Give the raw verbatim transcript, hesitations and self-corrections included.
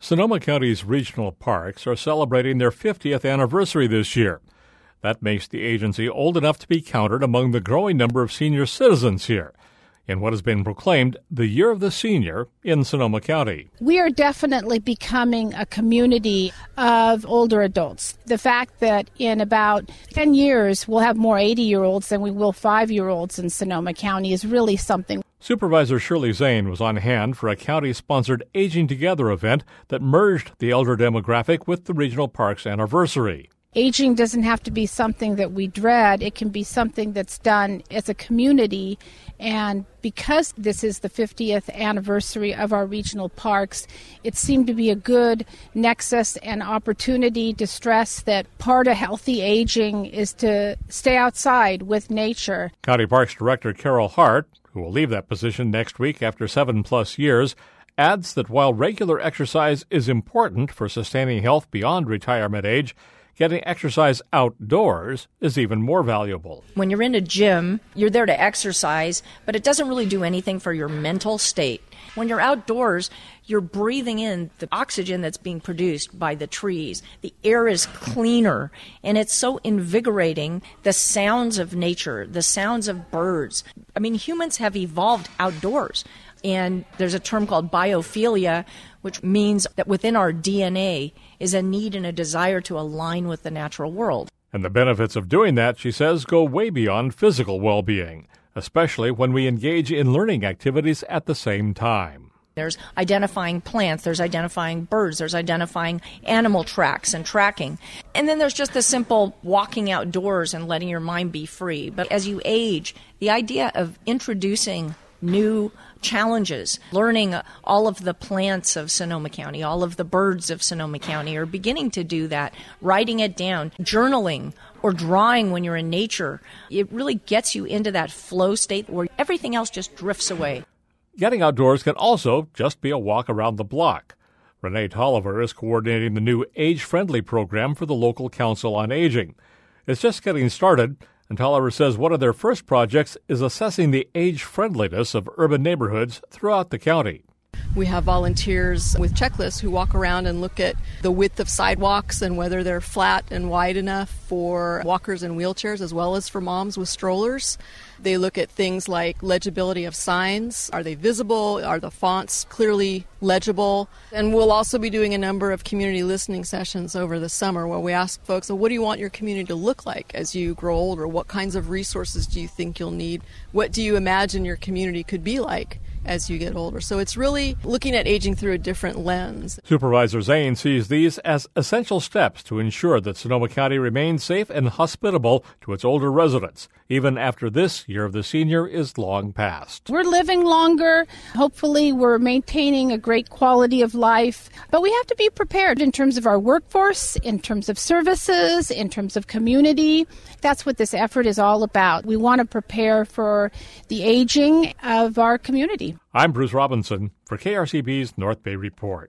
Sonoma County's regional parks are celebrating their fiftieth anniversary this year. That makes the agency old enough to be counted among the growing number of senior citizens here, in what has been proclaimed the Year of the Senior in Sonoma County. We are definitely becoming a community of older adults. The fact that in about ten years we'll have more eighty-year-olds than we will five-year-olds in Sonoma County is really something. Supervisor Shirley Zane was on hand for a county-sponsored Aging Together event that merged the elder demographic with the regional park's anniversary. Aging doesn't have to be something that we dread. It can be something that's done as a community. And because this is the fiftieth anniversary of our regional parks, it seemed to be a good nexus and opportunity to stress that part of healthy aging is to stay outside with nature. County Parks Director Carol Hart, who will leave that position next week after seven plus years, adds that while regular exercise is important for sustaining health beyond retirement age, getting exercise outdoors is even more valuable. When you're in a gym, you're there to exercise, but it doesn't really do anything for your mental state. When you're outdoors, you're breathing in the oxygen that's being produced by the trees. The air is cleaner, and it's so invigorating. The sounds of nature, the sounds of birds. I mean, humans have evolved outdoors. And there's a term called biophilia, which means that within our D N A is a need and a desire to align with the natural world. And the benefits of doing that, she says, go way beyond physical well-being, especially when we engage in learning activities at the same time. There's identifying plants, there's identifying birds, there's identifying animal tracks and tracking. And then there's just the simple walking outdoors and letting your mind be free. But as you age, the idea of introducing new challenges, learning all of the plants of Sonoma County, all of the birds of Sonoma County, are beginning to do that, writing it down, journaling or drawing when you're in nature. It really gets you into that flow state where everything else just drifts away. Getting outdoors can also just be a walk around the block. Renee Tolliver is coordinating the new age-friendly program for the local Council on Aging. It's just getting started, and Tolliver says one of their first projects is assessing the age-friendliness of urban neighborhoods throughout the county. We have volunteers with checklists who walk around and look at the width of sidewalks and whether they're flat and wide enough for walkers and wheelchairs as well as for moms with strollers. They look at things like legibility of signs. Are they visible? Are the fonts clearly legible? And we'll also be doing a number of community listening sessions over the summer where we ask folks, well, what do you want your community to look like as you grow older? What kinds of resources do you think you'll need? What do you imagine your community could be like as you get older? So it's really looking at aging through a different lens. Supervisor Zane sees these as essential steps to ensure that Sonoma County remains safe and hospitable to its older residents, even after this Year of the Senior is long past. We're living longer. Hopefully we're maintaining a great quality of life. But we have to be prepared in terms of our workforce, in terms of services, in terms of community. That's what this effort is all about. We want to prepare for the aging of our community. I'm Bruce Robinson for K R C B's North Bay Report.